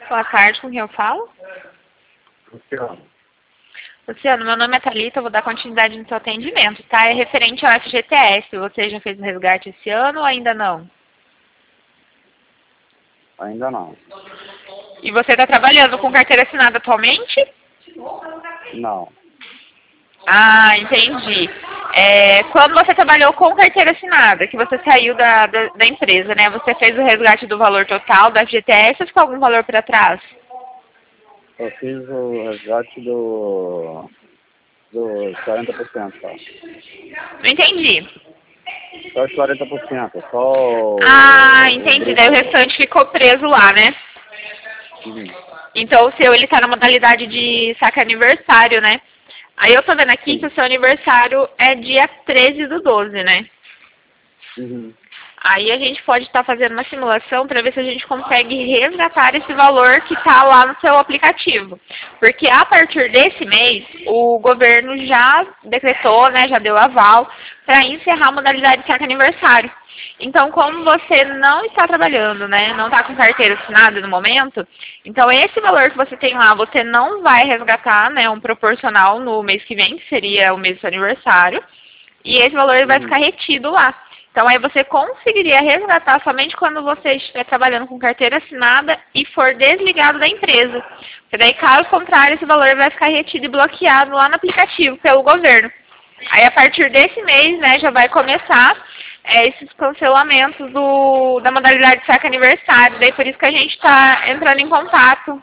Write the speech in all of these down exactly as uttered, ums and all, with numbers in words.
Boa tarde, com quem eu falo? Luciano. Luciano, meu nome é Thalita, eu vou dar continuidade no seu atendimento, tá? É referente ao F G T S. Você já fez o resgate esse ano ou ainda não? Ainda não. E você está trabalhando com carteira assinada atualmente? Não. Ah, entendi. É, quando você trabalhou com carteira assinada, que você saiu da, da, da empresa, né? Você fez o resgate do valor total da F G T S ou ficou algum valor para trás? Eu fiz o resgate do... dos quarenta por cento, tá? Não entendi. Só os quarenta por cento, só o... Ah, entendi. Daí o restante ficou preso lá, né? Uhum. Então o seu, ele tá na modalidade de saque aniversário, né? Aí eu tô vendo aqui Sim. que o seu aniversário é dia treze do doze, né? Uhum. Aí a gente pode estar fazendo uma simulação para ver se a gente consegue resgatar esse valor que está lá no seu aplicativo. Porque a partir desse mês, o governo já decretou, né, já deu aval para encerrar a modalidade de saque aniversário. Então, como você não está trabalhando, né, não está com carteira assinada no momento, então esse valor que você tem lá, você não vai resgatar, né, um proporcional no mês que vem, que seria o mês do seu aniversário, e esse valor ele vai Uhum. ficar retido lá. Então aí você conseguiria resgatar somente quando você estiver trabalhando com carteira assinada e for desligado da empresa. Porque daí, caso contrário, esse valor vai ficar retido e bloqueado lá no aplicativo pelo governo. Aí a partir desse mês, né, já vai começar é, esses cancelamentos do, da modalidade de saque aniversário. Daí por isso que a gente está entrando em contato.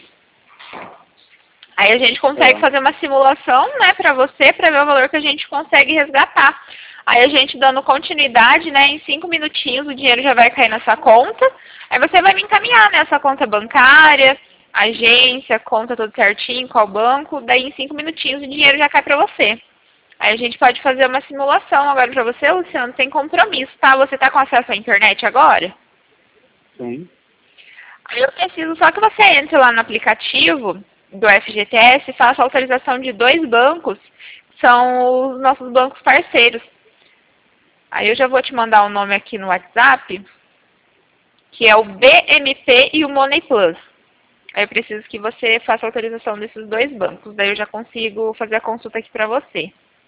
Aí a gente consegue É. fazer uma simulação, né, para você, para ver o valor que a gente consegue resgatar. Aí a gente dando continuidade, né, em cinco minutinhos o dinheiro já vai cair na sua conta. Aí você vai me encaminhar, né, a sua conta bancária, agência, conta tudo certinho, qual banco. Daí em cinco minutinhos o dinheiro já cai para você. Aí a gente pode fazer uma simulação agora para você, Luciano, sem compromisso, tá? Você tá com acesso à internet agora? Sim. Aí eu preciso só que você entre lá no aplicativo do F G T S e faça a autorização de dois bancos, que são os nossos bancos parceiros. Aí eu já vou te mandar o nome aqui no WhatsApp, que é o B M P e o Money Plus. Aí eu preciso que você faça a autorização desses dois bancos, daí eu já consigo fazer a consulta aqui pra você.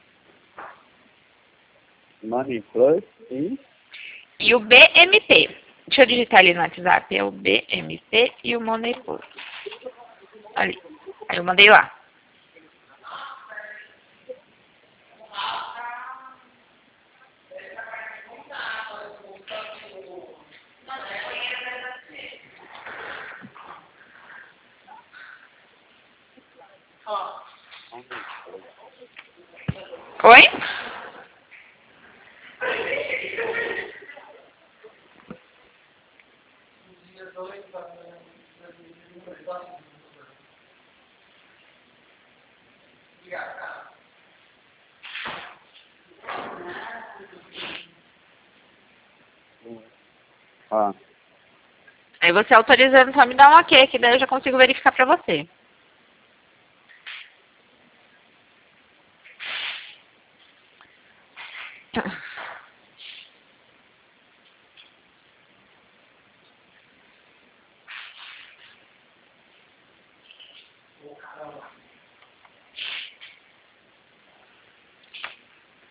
Money Plus e... E o B M P, deixa eu digitar ali no WhatsApp, é o B M P e o Money Plus. Ali, aí eu mandei lá. Oi? Ah. Aí você autorizando, só me dá um ok, que daí eu já consigo verificar pra você.